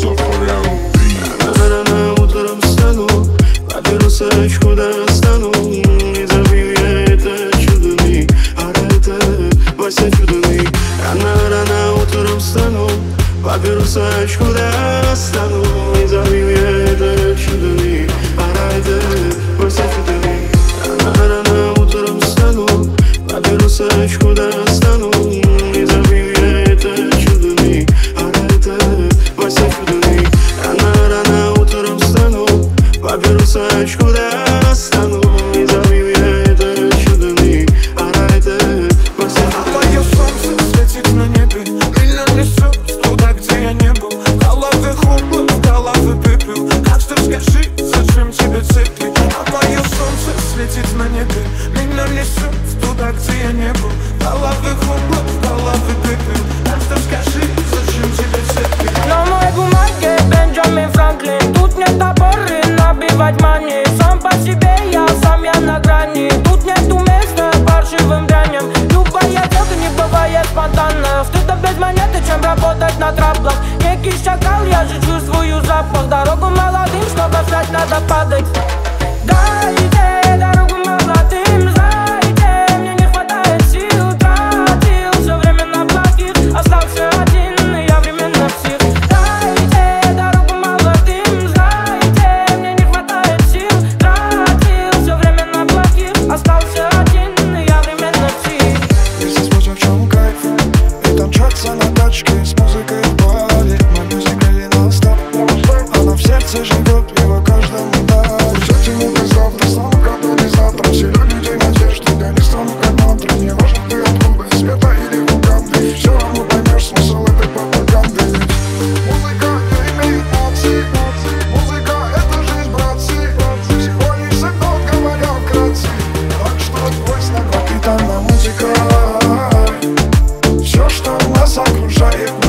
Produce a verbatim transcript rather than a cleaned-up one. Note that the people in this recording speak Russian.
Рано утром встану, папиросочку достану, и забью я это чудный, а это Вася чудный. Рано-рано утром встану, папиросочку достану, и забью я это чудный, а это Вася чудный. Рано-рано утром встану, папиросочку достану, и забью я это чудный, а это Вася чудный. Рано-рано утром встану, папиросочку достану, и забью я это чудный, а это Вася чудный. А мое солнце светит на небе, меня несет туда, где я не был. В голове хлопок, в голове пепел. Как что скажи, зачем тебе цепи? А мое солнце светит на небе, меня несет туда, где я не был. В голове хлопок, в голове пепел. Как что скажи, зачем тебе цепи? На моей бумаге Бенджамин Франклин. Тут нет опоры набивать мани. Сам по себе я, сам я на грани. Тут нету места паршивым дряням. Любая делка не бывает спонтанно. Стыдно без монеты, чем работать на траблах. Некий шакал, я же чувствую запах. Дорогу молодым, чтобы встать, надо падать. Дайте дорогу молодым, знаете, мне не хватает сил. Тратил все время на плохих, остался один, и я временно псих. Дайте дорогу молодым, знаете, мне не хватает сил. Тратил все время на плохих, остался один, и я временно псих. Если спросят, в чем кайф, и танцеваться на тачке с музыкой в бале. My music really non-stop, она в сердце живет, его каждому дать. Все тянет до завтра, снова катализатор. Вселю людей надежды, я не стану как мантра. Не важно ты откуда, света или Уганды. Все равно поймешь смысл этой пропаганды. Музыка не имеет наций, музыка это жизнь, братцы. Всего лишь сигнал, говоря вкратце. Так что твой знак пропитана музыкой. Все, что нас окружает,